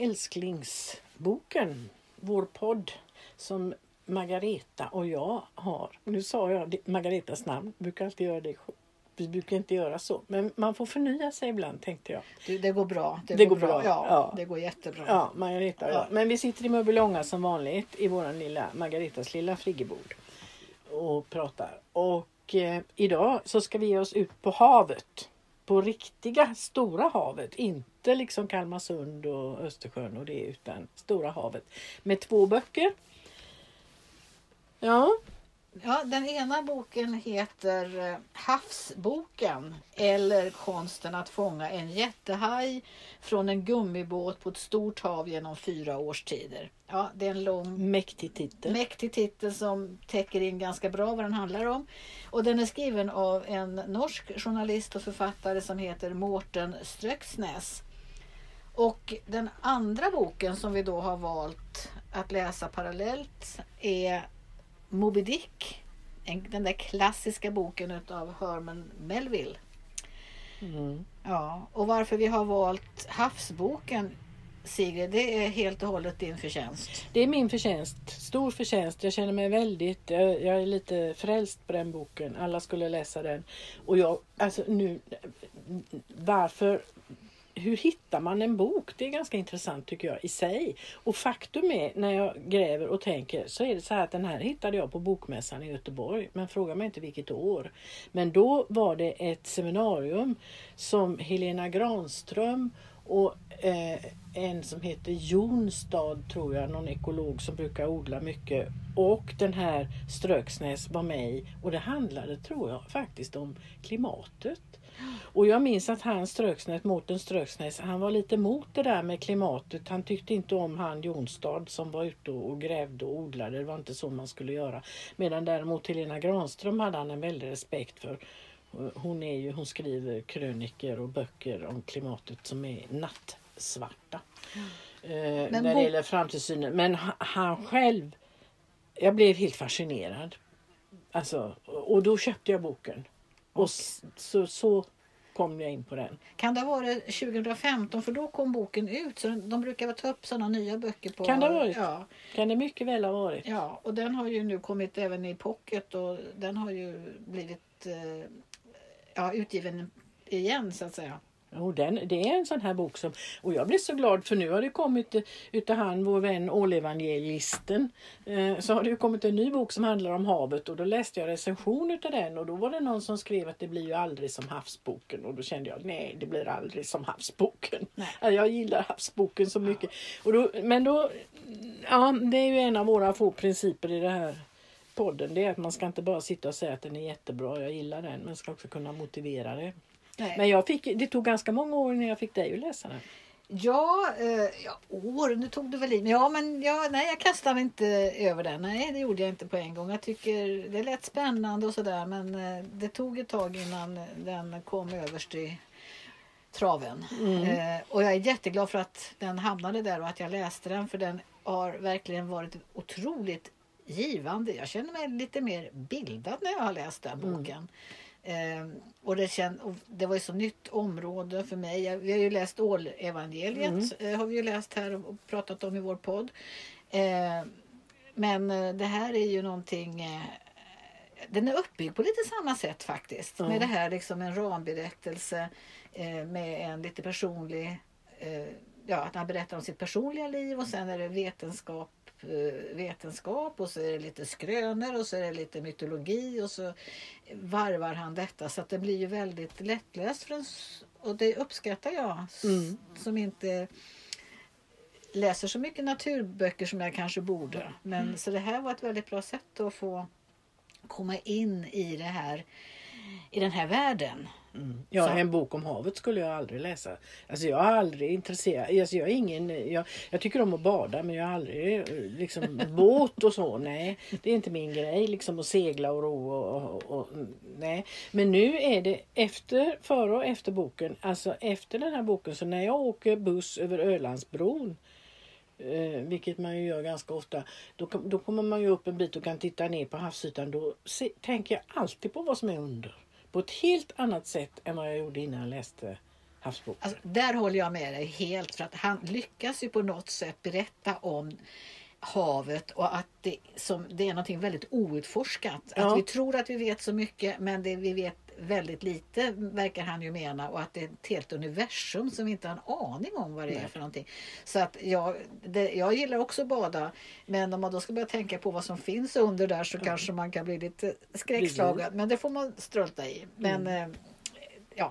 älsklingsboken, vår podd som Margareta och jag har. Nu sa jag Margaretas namn, brukar alltid göra det. Vi brukar inte göra så, men man får förnya sig ibland, tänkte jag. Det går bra. Det går bra. Ja, det går jättebra. Ja, Margareta och jag. Men vi sitter i Mörbylånga som vanligt i våran lilla Margaretas lilla friggebod och pratar. Och idag så ska vi ge oss ut på havet. På riktiga stora havet. Inte liksom Kalmarsund och Östersjön och det, utan stora havet. Med 2 böcker. Ja. Ja, den ena boken heter Havsboken eller konsten att fånga en jättehaj från en gummibåt på ett stort hav genom 4 årstider. Ja, det är en lång mäktig titel som täcker in ganska bra vad den handlar om. Och den är skriven av en norsk journalist och författare som heter Morten Strøksnes. Och den andra boken som vi då har valt att läsa parallellt är Moby Dick, den där klassiska boken av Herman Melville. Ja, och varför vi har valt Havsboken, Sigrid, det är helt och hållet din förtjänst. Det är min förtjänst, stor förtjänst. Jag känner mig väldigt, jag är lite frälst på den boken. Alla skulle läsa den. Och jag, alltså nu, hur hittar man en bok? Det är ganska intressant tycker jag i sig. Och faktum är, när jag gräver och tänker, så är det så här att den här hittade jag på bokmässan i Göteborg. Men fråga mig inte vilket år. Men då var det ett seminarium som Helena Granström och en som heter Jonstad, tror jag, någon ekolog som brukar odla mycket, och den här Strøksnes var med i. Och det handlade, tror jag, faktiskt om klimatet. Och jag minns att Morten Strøksnes, han var lite emot det där med klimatet. Han tyckte inte om han Jonstad som var ute och grävde och odlade. Det var inte så man skulle göra. Medan däremot Helena Granström hade han en väldig respekt för. Hon skriver kröniker och böcker om klimatet som är nattsvarta. När det gäller framtidssynen. Men han själv, jag blev helt fascinerad. Alltså, och då köpte jag boken. Och så kom jag in på den. Kan det ha varit 2015? För då kom boken ut. Så de brukar väl ta upp sådana nya böcker på... Kan det ha varit? Ja. Kan det mycket väl ha varit? Ja, och den har ju nu kommit även i pocket. Och den har ju blivit utgiven igen, så att säga. Och det är en sån här bok som... Och jag blir så glad, för nu har det kommit utav vår vän Ålevangelisten. Så har det ju kommit en ny bok som handlar om havet. Och då läste jag recension utav den. Och då var det någon som skrev att det blir ju aldrig som havsboken. Och då kände jag, nej, det blir aldrig som havsboken. Nej. Jag gillar havsboken så mycket. Och då, det är ju en av våra få principer i det här podden. Det är att man ska inte bara sitta och säga att den är jättebra, jag gillar den. Men ska också kunna motivera det. Nej. Men det tog ganska många år när jag fick dig att läsa den. År, nu tog det väl i. Jag kastade inte över den. Nej, det gjorde jag inte på en gång. Jag tycker det lät spännande och sådär, men det tog ett tag innan den kom överst i traven. Och jag är jätteglad för att den hamnade där och att jag läste den, för den har verkligen varit otroligt givande. Jag känner mig lite mer bildad när jag har läst den boken. Och det var ju så nytt område för mig. Vi har ju läst Ålevangeliet, har vi ju läst här och pratat om i vår podd. Men det här är ju någonting, den är uppbyggd på lite samma sätt faktiskt. Med det här liksom en ramberättelse med en lite personlig, att han berättar om sitt personliga liv, och sen är det vetenskap och så är det lite skrönor och så är det lite mytologi, och så varvar han detta så att det blir ju väldigt lättläst och det uppskattar jag som inte läser så mycket naturböcker som jag kanske borde. Men så det här var ett väldigt bra sätt att få komma in i den här världen. En bok om havet skulle jag aldrig läsa. Alltså jag är aldrig intresserad. Alltså jag tycker om att bada, men jag är aldrig liksom båt och så. Nej, det är inte min grej liksom att segla och ro och nej. Men nu är det före och efter boken. Alltså efter den här boken, så när jag åker buss över Ölandsbron, vilket man ju gör ganska ofta, då kommer man ju upp en bit och kan titta ner på havsytan. Då tänker jag alltid på vad som är under. På ett helt annat sätt än vad jag gjorde innan jag läste havsboken. Alltså, där håller jag med dig helt, för att han lyckas ju på något sätt berätta om havet och att det är någonting väldigt outforskat. Ja. Att vi tror att vi vet så mycket, men det vi vet väldigt lite, verkar han ju mena, och att det är ett helt universum som vi inte har en aning om vad det är för någonting. Så att jag gillar också bada, men om man då ska börja tänka på vad som finns under där, så kanske man kan bli lite skräckslagen, men det får man strulta i. Men ja.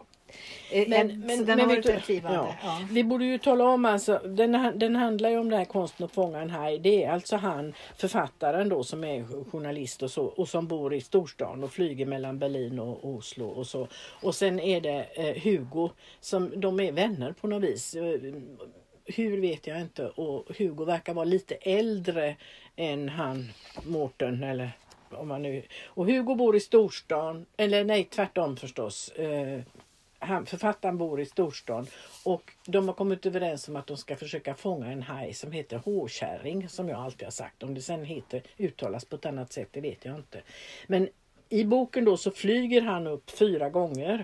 Den har varit rätt givande. Ja. Vi borde ju tala om, alltså, den handlar ju om den här konsten att fånga en haj. Det är alltså han, författaren då, som är journalist och så, och som bor i storstan och flyger mellan Berlin och Oslo och så. Och sen är det Hugo, som de är vänner på något vis. Hur vet jag inte. Och Hugo verkar vara lite äldre än han, Mårten, eller om man nu. Och Hugo bor i storstan, eller nej, tvärtom förstås. Författaren bor i storstan och de har kommit överens om att de ska försöka fånga en haj som heter hårkärring, som jag alltid har sagt. Om det sen uttalas på ett annat sätt, det vet jag inte. Men i boken då så flyger han upp 4 gånger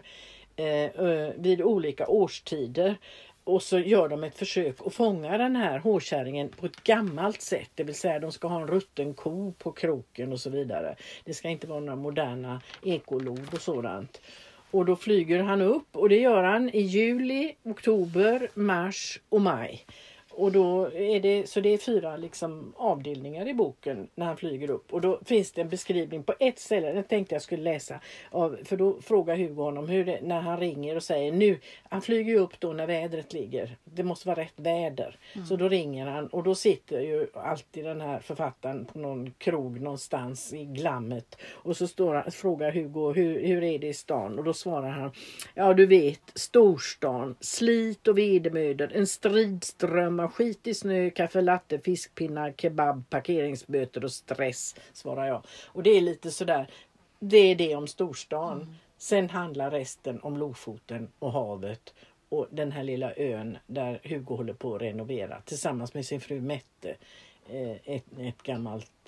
vid olika årstider. Och så gör de ett försök att fånga den här hårkärringen på ett gammalt sätt. Det vill säga de ska ha en rutten ko på kroken och så vidare. Det ska inte vara några moderna ekolod och sådant. Och då flyger han upp, och det gör han i juli, oktober, mars och maj. Och då är det, så det är 4 liksom avdelningar i boken när han flyger upp. Och då finns det en beskrivning på ett ställe, det tänkte jag skulle läsa. För då frågar Hugo honom när han ringer och säger nu, han flyger ju upp då när vädret ligger. Det måste vara rätt väder. Så då ringer han, och då sitter ju alltid den här författaren på någon krog någonstans i glammet. Och så frågar Hugo, hur är det i stan? Och då svarar han, ja du vet, storstan, slit och vedermödor, en stridström av skit i snö, kaffe latte, fiskpinnar, kebab, parkeringsböter och stress, svarar jag. Och det är lite sådär, det är det om storstan. Sen handlar resten om Lofoten och havet och den här lilla ön där Hugo håller på att renovera tillsammans med sin fru Mette. Ett gammalt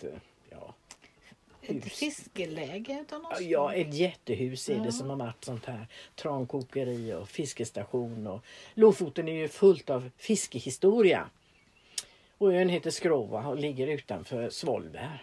ett fiskeläge av något slag. Ja, ett jättehus är det som har varit sånt här trankokeri och fiskestation. Och Lofoten är ju fullt av fiskehistoria. Och ön heter Skrova och ligger utanför Svolvær.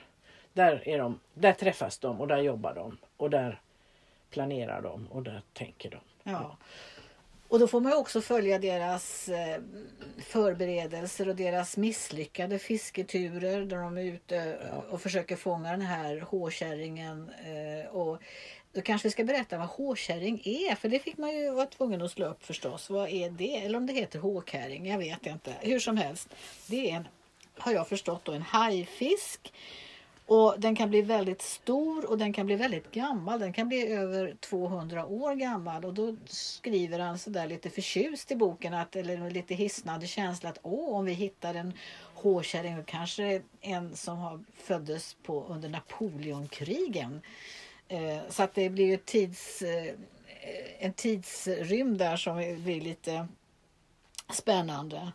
Där träffas de och där jobbar de. Och där planerar de och där tänker de. Ja. Och då får man också följa deras förberedelser och deras misslyckade fisketurer där de är ute och försöker fånga den här hårkärringen. Och då kanske vi ska berätta vad hårkärring är, för det fick man ju vara tvungen att slå upp förstås. Vad är det? Eller om det heter hårkärring, jag vet inte. Hur som helst, det är har jag förstått då, en hajfisk. Och den kan bli väldigt stor och den kan bli väldigt gammal. Den kan bli över 200 år gammal. Och då skriver han så där lite förtjust i boken, eller lite hisnande känsla att om vi hittar en hårkärring, kanske en som föddes under Napoleonkrigen. Så att det blir ju en tidsrymd där som blir lite spännande.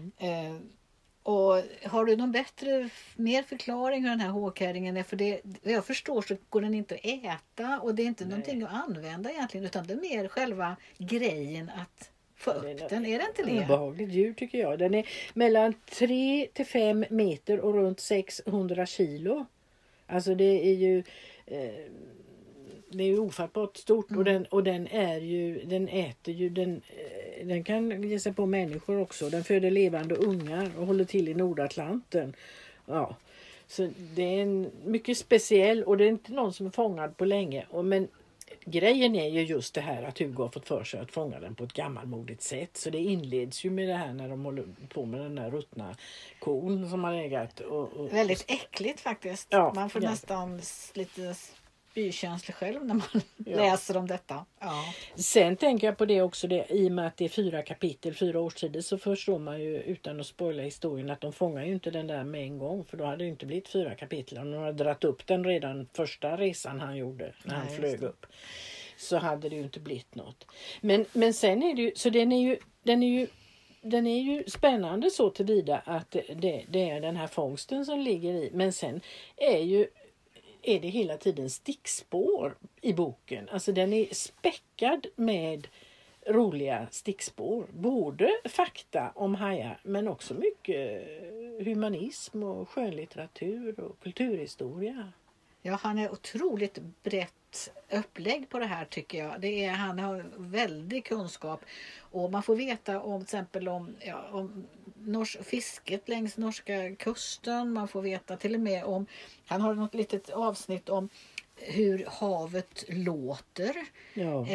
Och har du någon mer förklaring hur den här hårkärringen är? För det jag förstår så går den inte att äta och det är inte någonting att använda egentligen, utan det är mer själva grejen att få upp den. Är det inte det? Obehagligt djur tycker jag. Den är mellan 3 till 5 meter och runt 600 kilo. Alltså det är ju det är ju ofattbart stort och den äter ju den kan ge sig på människor också. Den föder levande ungar och håller till i Nordatlanten. Ja. Så det är en mycket speciell, och det är inte någon som är fångad på länge. Men grejen är ju just det här att Hugo har fått för sig att fånga den på ett gammalmodigt sätt. Så det inleds ju med det här när de håller på med den där ruttna kon som har legat. Väldigt äckligt faktiskt. Ja, man får nästan lite spykänslig själv när man läser om detta. Ja. Sen tänker jag på det också, i och med att det är 4 årstider, så förstår man ju utan att spoila historien att de fångar ju inte den där med en gång, för då hade det inte blivit 4 kapitel. Om de hade dratt upp den redan första resan han gjorde när han flög upp, så hade det ju inte blivit något. Men sen är det ju, så den är ju spännande så tillvida att det är den här fångsten som ligger i, men sen är det hela tiden stickspår i boken. Alltså den är späckad med roliga stickspår. Både fakta om hajar men också mycket humanism och skönlitteratur och kulturhistoria. Ja, han är otroligt brett upplägg på det här tycker jag. Han har väldig kunskap och man får veta om till exempel om fisket längs norska kusten. Man får veta till och med om, han har något litet avsnitt om hur havet låter. Ja.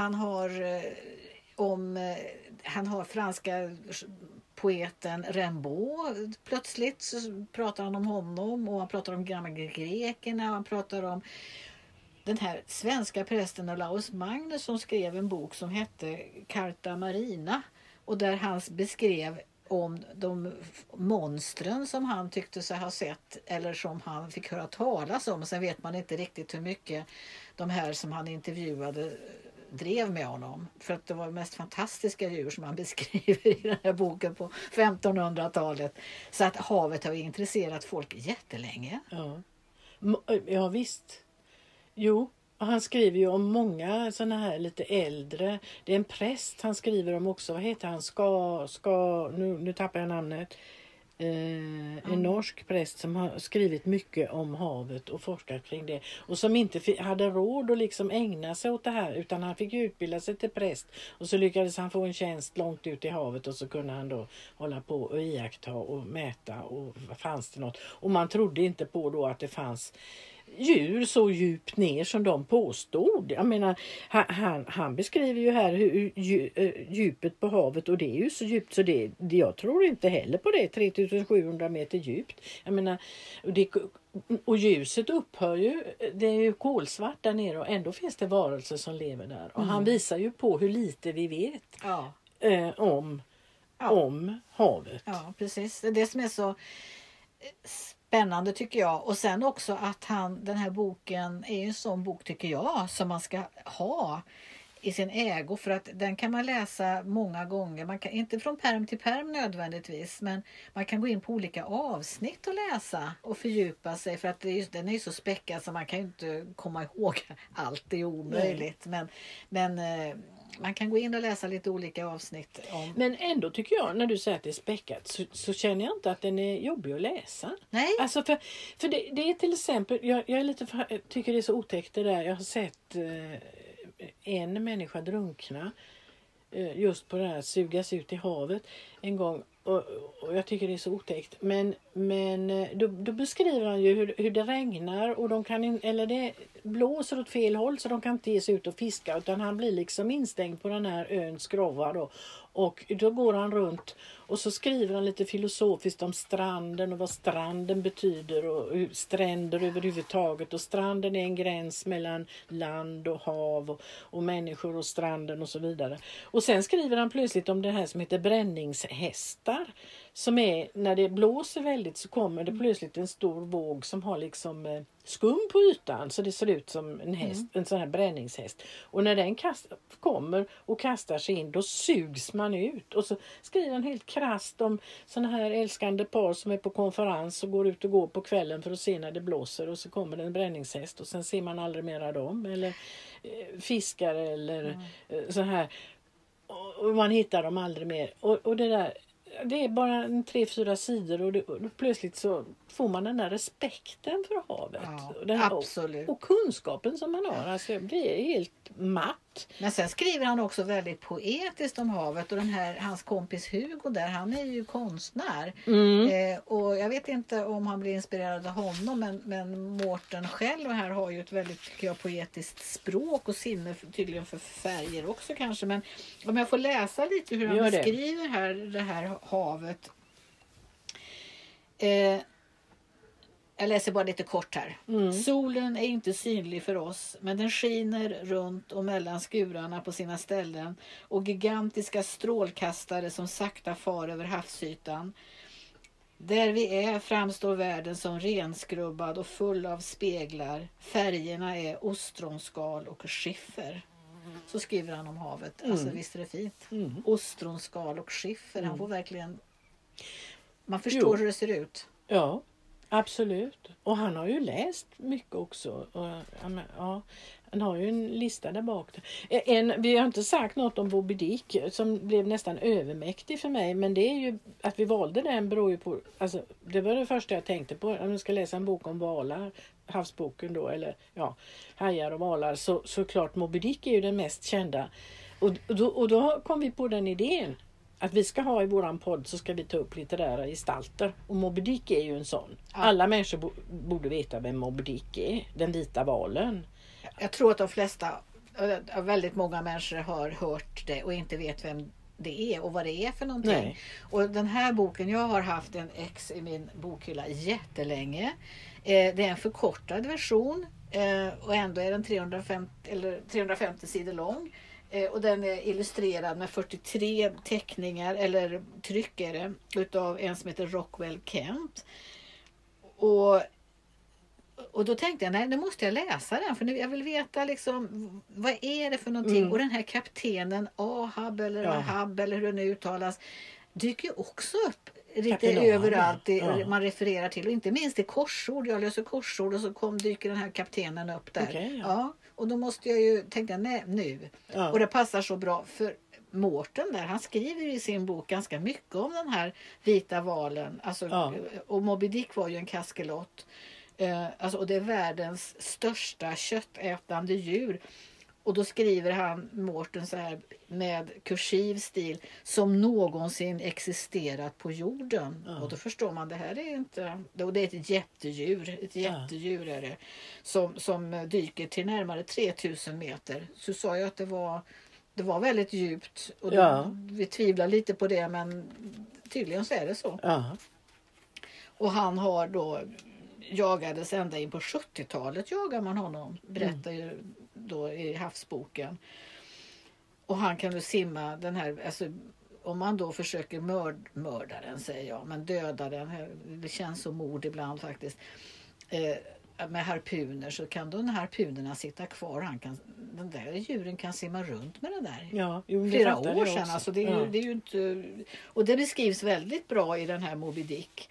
Han har franska poeten Rimbaud. Plötsligt så pratar han om honom och han pratar om gamla grekerna. Han pratar om den här svenska prästen Olaus Magnus som skrev en bok som hette Carta Marina och där han beskrev om de monstren som han tyckte sig ha sett eller som han fick höra talas om. Sen vet man inte riktigt hur mycket de här som han intervjuade drev med honom. För att det var mest fantastiska djur som han beskriver i den här boken på 1500-talet. Så att havet har intresserat folk jättelänge. Ja visst. Jo, och han skriver ju om många sådana här lite äldre. Det är en präst han skriver om också. Vad heter han? Nu tappar jag namnet. En norsk präst som har skrivit mycket om havet och forskat kring det. Och som inte hade råd att liksom ägna sig åt det här. Utan han fick utbilda sig till präst. Och så lyckades han få en tjänst långt ut i havet. Och så kunde han då hålla på och iaktta och mäta. Och fanns det något. Och man trodde inte på då att det fanns djur så djupt ner som de påstod. Jag menar, han beskriver ju här hur djupet på havet och det är ju så djupt så jag tror inte heller på det, 3700 meter djupt. Jag menar, och ljuset upphör ju, det är ju kolsvart där nere och ändå finns det varelser som lever där. Och han visar ju på hur lite vi vet om havet. Ja, precis. Det är det som är så spännande tycker jag. Och sen också att den här boken är en sån bok tycker jag som man ska ha i sin ägo för att den kan man läsa många gånger. Man kan inte från pärm till pärm nödvändigtvis men man kan gå in på olika avsnitt och läsa och fördjupa sig för att den är ju så späckad så man kan ju inte komma ihåg allt, det är omöjligt. Men man kan gå in och läsa lite olika avsnitt. Men ändå tycker jag, när du säger att det är späckat så känner jag inte att den är jobbig att läsa. Nej. Alltså för det är till exempel, jag är tycker det är så otäckt det där. Jag har sett en människa drunkna just på det här sugas ut i havet en gång. Och jag tycker det är så otäckt. Men då beskriver han ju hur det regnar och de kan eller det blåser åt fel håll så de kan inte ge sig ut och fiska utan han blir liksom instängd på den här ön Skrova då. Och då går han runt och så skriver han lite filosofiskt om stranden och vad stranden betyder och stränder överhuvudtaget. Och stranden är en gräns mellan land och hav och människor och stranden och så vidare. Och sen skriver han plötsligt om det här som heter bränningshästar. Som är, när det blåser väldigt så kommer det plötsligt en stor våg som har liksom skum på ytan så det ser ut som en häst, en sån här bränningshäst. Och när den kommer och kastar sig in då sugs man ut. Och så skriver han helt krasst om såna här älskande par som är på konferens och går ut och går på kvällen för att se när det blåser och så kommer det en bränningshäst och sen ser man aldrig mera dem eller fiskare eller så här. Och man hittar dem aldrig mer. Och det där, det är bara 3-4 sidor och plötsligt så får man den där respekten för havet. Ja, absolut. Och kunskapen som man har. Alltså jag blir helt matt. Men sen skriver han också väldigt poetiskt om havet och hans kompis Hugo där, han är ju konstnär. Och jag vet inte om han blir inspirerad av honom men Mårten själv här har ju ett väldigt tycker jag, poetiskt språk och sinne tydligen för färger också kanske. Men om jag får läsa lite hur han beskriver här det här havet. Jag läser bara lite kort här. Solen är inte synlig för oss, men den skiner runt och mellan skurarna på sina ställen och gigantiska strålkastare som sakta far över havsytan. Där vi är framstår världen som renskrubbad och full av speglar. Färgerna är ostronskal och skiffer. Så skriver han om havet. Alltså visst är det fint. Ostronskal och skiffer. Han får verkligen... Man förstår hur det ser ut. Ja. Absolut. Och han har ju läst mycket också. Och, ja, han har ju en lista där bak. Vi har inte sagt något om Moby Dick som blev nästan övermäktig för mig. Men det är ju att vi valde den beror ju på... Alltså, det var det första jag tänkte på. Om jag ska läsa en bok om valar, havsboken då, eller hajar och valar. Så klart Moby Dick är ju den mest kända. Och då kom vi på den idén. Att vi ska ha i våran podd så ska vi ta upp litterära gestalter. Och Moby Dick är ju en sån. Ja. Alla människor borde veta vem Moby Dick är. Den vita valen. Jag tror att de flesta, väldigt många människor har hört det och inte vet vem det är och vad det är för någonting. Nej. Och den här boken, jag har haft en ex i min bokhylla jättelänge. Det är en förkortad version och ändå är den 350 sidor lång. Och den är illustrerad med 43 teckningar eller tryckare utav en som heter Rockwell Kent. Och då tänkte jag, nej, nu måste jag läsa den för nu jag vill veta liksom vad är det för någonting. Och den här kaptenen Ahab eller Ahab eller hur det nu uttalas dyker också upp lite överallt man refererar till och inte minst i korsord. Jag löser korsord och så dyker den här kaptenen upp där. Okay, och då måste jag ju tänka, nej, nu. Ja. Och det passar så bra för Mårten där, han skriver i sin bok ganska mycket om den här vita valen. Alltså, och Moby Dick var ju en kaskelot. Alltså, och det är världens största köttätande djur. Och då skriver han, Mårten, så här med kursiv stil, som någonsin existerat på jorden. Ja. Och då förstår man, det här är inte... Det är ett jättedjur. Ett jättedjur är det. Som dyker till närmare 3000 meter. Så sa jag att det var väldigt djupt. Och vi tvivlar lite på det, men tydligen så är det så. Ja. Och han har då... jagades ända in på 70-talet jagar man honom, berättar ju då i havsboken. Och han kan ju simma den här, alltså om man då försöker mörda den, säger jag, men döda den, det känns som mord ibland faktiskt, med harpuner, så kan de harpunerna sitta kvar. Den där djuren kan simma runt med den där. Flera år sedan. Alltså det är ju inte, och det beskrivs väldigt bra i den här Moby Dick.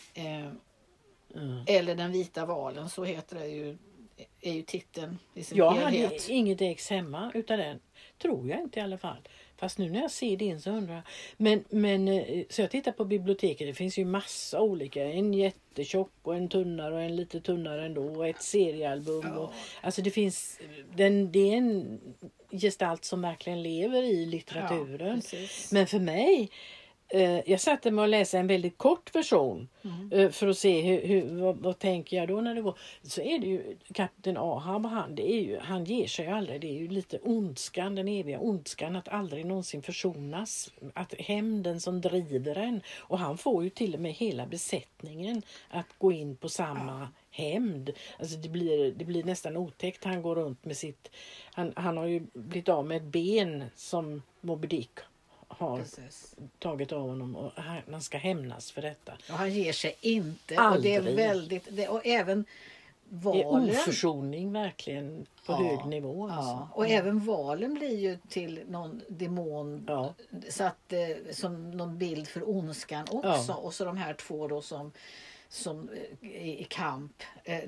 Eller den vita valen, så heter det ju, är ju titeln i sin helhet. Jag hade inget ex hemma utan den, tror jag inte i alla fall. Fast nu när jag ser din så undrar jag. Men så jag tittar på biblioteket, det finns ju massa olika, en jättetjock och en tunnare och en lite tunnare ändå och ett seriealbum. Och, alltså det finns, det är en gestalt som verkligen lever i litteraturen. Men för mig, jag satte mig och läste en väldigt kort version för att se vad tänker jag då när det går. Så är det ju kapten Ahab, han ger sig aldrig. Det är ju lite ondskan, den eviga ondskan att aldrig någonsin försonas. Att hämnden som driver en. Och han får ju till och med hela besättningen att gå in på samma hämnd. Alltså det blir nästan otäckt. Han går runt med sitt... Han har ju blivit av med ett ben som Moby Dick har tagit av honom och han ska hämnas för detta. Och han ger sig inte. Aldrig. Och det är väldigt... och även valen... Det är oförsoning verkligen på hög nivå. Alltså. Och även valen blir ju till någon demon satt som någon bild för ondskan också. Och så de här två då som i kamp.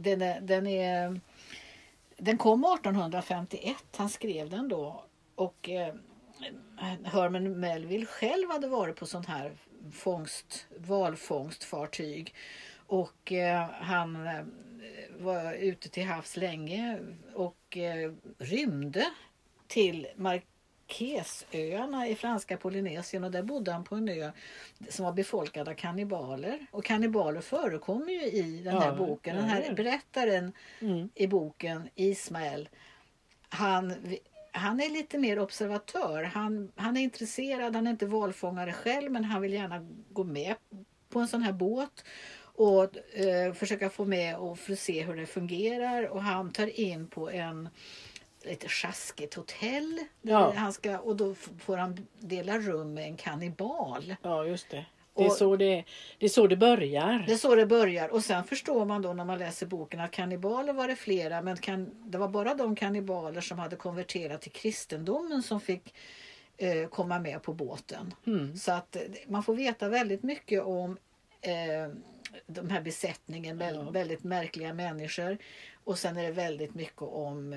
Den kom 1851. Han skrev den då. Och Herman Melville själv hade varit på sån här valfångstfartyg. Och han var ute till havs länge och rymde till Marquesöarna i franska Polynesien, och där bodde han på en ö som var befolkad av kannibaler. Och kannibaler förekommer ju i den här boken. Den här berättaren i boken, Ismael, han är lite mer observatör. Han är intresserad, han är inte valfångare själv, men han vill gärna gå med på en sån här båt och försöka få med och få se hur det fungerar. Och han tar in på en lite sjaskigt hotell. Och då får han dela rum med en kannibal. Ja, just det. Det är så det börjar. Det är så det börjar. Och sen förstår man då när man läser boken att kannibaler var det flera. Men det var bara de kannibaler som hade konverterat till kristendomen som fick komma med på båten. Så att man får veta väldigt mycket om de här besättningen, väldigt märkliga människor. Och sen är det väldigt mycket om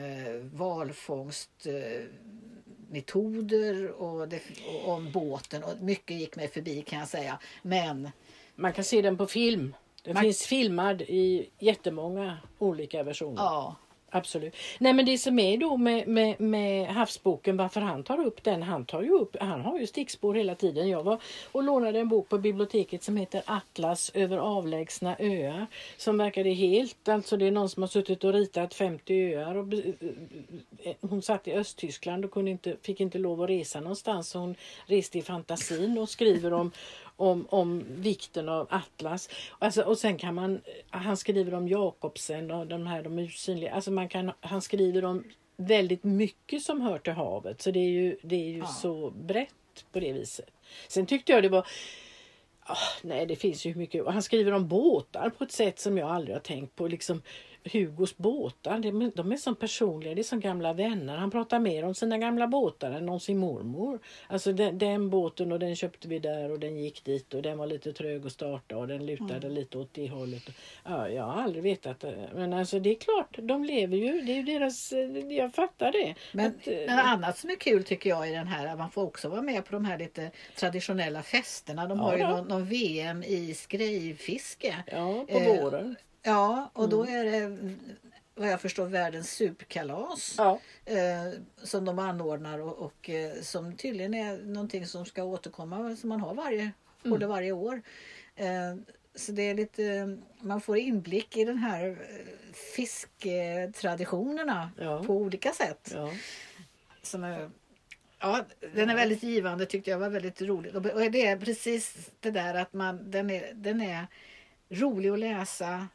valfångstmetoder och om båten. Och mycket gick mig förbi kan jag säga. Men man kan se den på film. Den finns filmad i jättemånga olika versioner. Ja. Absolut. Nej, men det som är då med havsboken, varför han tar upp den, han har ju stickspår hela tiden. Jag var och lånade en bok på biblioteket som heter Atlas över avlägsna öar, som verkade helt, alltså det är någon som har suttit och ritat 50 öar och hon satt i Östtyskland och fick inte lov att resa någonstans, så hon reste i fantasin och skriver om vikten av Atlas. Alltså, och sen kan han skriver om Jakobsen och de usynliga. Alltså han skriver om väldigt mycket som hör till havet. Så det är ju så brett på det viset. Sen tyckte jag det var det finns ju mycket. Och han skriver om båtar på ett sätt som jag aldrig har tänkt på. Liksom Hugos båtar, de är som personliga, det är som gamla vänner. Han pratar mer om sina gamla båtar än om sin mormor. Alltså den båten, och den köpte vi där och den gick dit och den var lite trög att starta och den lutade lite åt det hållet. Ja, jag har aldrig vetat det. Men alltså det är klart, de lever ju, det är ju deras, jag fattar det. Men annat som är kul tycker jag i den här, man får också vara med på de här lite traditionella festerna. De har ju någon VM i skrejfiske. Ja, på våren. Ja, och då är det vad jag förstår världens superkalas som de anordnar och som tydligen är någonting som ska återkomma, som man har varje år. Så det är lite, man får inblick i den här fisktraditionerna på olika sätt. Ja. Den är väldigt givande, tyckte jag var väldigt rolig. Och det är precis det där att den är rolig att läsa.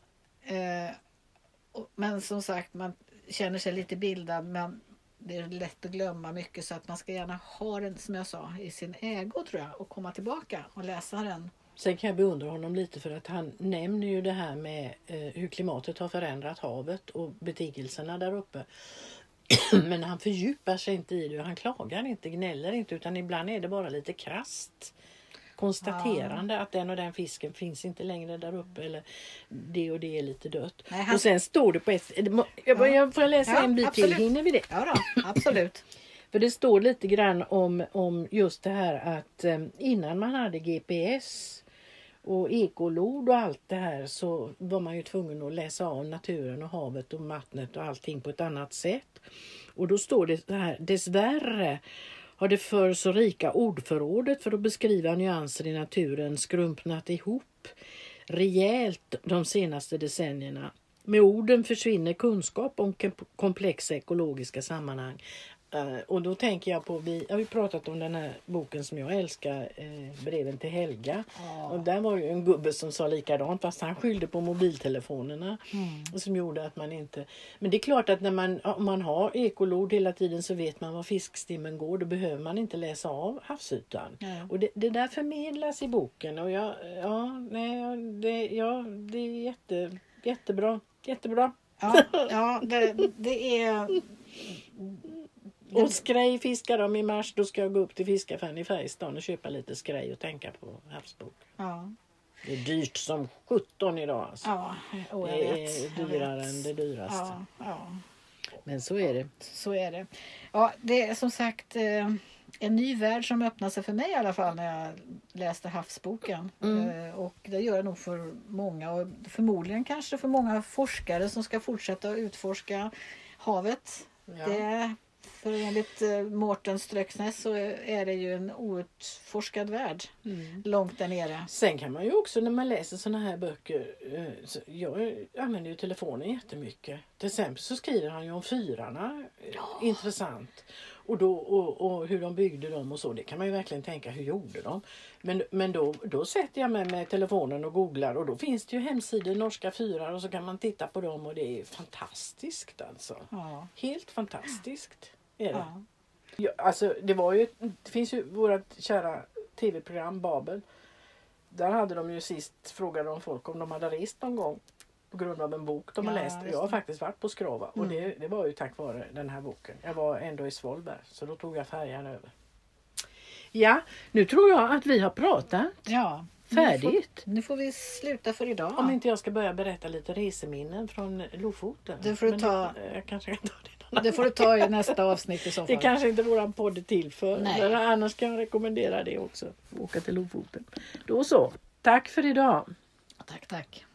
Men som sagt, man känner sig lite bildad, men det är lätt att glömma mycket, så att man ska gärna ha den, som jag sa, i sin ägo tror jag, och komma tillbaka och läsa den. Sen kan jag beundra honom lite för att han nämner ju det här med hur klimatet har förändrat havet och betingelserna där uppe. Men han fördjupar sig inte i det, och han klagar inte, gnäller inte, utan ibland är det bara lite krasst konstaterande att den och den fisken finns inte längre där uppe, eller det och det är lite dött. Nej, och sen står det på jag får läsa en bit absolut. Till, hinner vi det? Ja då, absolut. För det står lite grann om just det här att innan man hade GPS och ekolod och allt det här, så var man ju tvungen att läsa av naturen och havet och vattnet och allting på ett annat sätt. Och då står det så här: dessvärre har det för så rika ordförrådet för att beskriva nyanser i naturen skrumpnat ihop rejält de senaste decennierna. Med orden försvinner kunskap om komplexa ekologiska sammanhang. Och då tänker jag på, vi har ju pratat om den här boken som jag älskar, Breven till Helga. Och där var ju en gubbe som sa likadant, fast han skyllde på mobiltelefonerna som gjorde att man inte... Men det är klart att om man har ekolod hela tiden så vet man var fiskstimmen går, då behöver man inte läsa av havsytan. Och det där förmedlas i boken, och det är jättebra. Jättebra. Ja, det är... Och skrej fiskar de i mars, då ska jag gå upp till fiskaffären i Färjestad och köpa lite skrej och tänka på havsbok. Ja. Det är dyrt som 17 idag. Alltså. Ja, det är dyrare än det dyraste. Ja. Men så är det. Så är det. Ja, det är som sagt en ny värld som öppnade sig för mig i alla fall när jag läste havsboken. Och det gör jag nog för många, och förmodligen kanske för många forskare som ska fortsätta att utforska havet. Ja. För enligt Mårten Ströksnäs så är det ju en outforskad värld långt där nere. Sen kan man ju också när man läser såna här böcker, jag använder ju telefonen jättemycket. Till exempel så skriver han ju om fyrarna, intressant. Och hur de byggde dem och så, det kan man ju verkligen tänka, hur gjorde de? Men då sätter jag med telefonen och googlar, och då finns det ju hemsidor, norska fyrar, och så kan man titta på dem, och det är fantastiskt alltså. Ja. Helt fantastiskt är det. Ja. Ja, alltså det finns ju vårat kära tv-program Babel. Där hade de ju sist frågade om folk om de hade rest någon gång på grund av en bok de har läst. Jag har faktiskt varit på Skrava, och det var ju tack vare den här boken. Jag var ändå i Svolberg, så då tog jag färjan över. Ja, nu tror jag att vi har pratat. Ja, Färdigt. Nu får vi sluta för idag. Om inte jag ska börja berätta lite reseminnen från Lofoten. Det får du Men ta. Jag kanske kan ta det. Det får du ta i nästa avsnitt i så fall. Det kanske inte våran podd är till för. Nej. Men annars kan jag rekommendera det också. Åka till Lofoten. Då så. Tack för idag. Tack.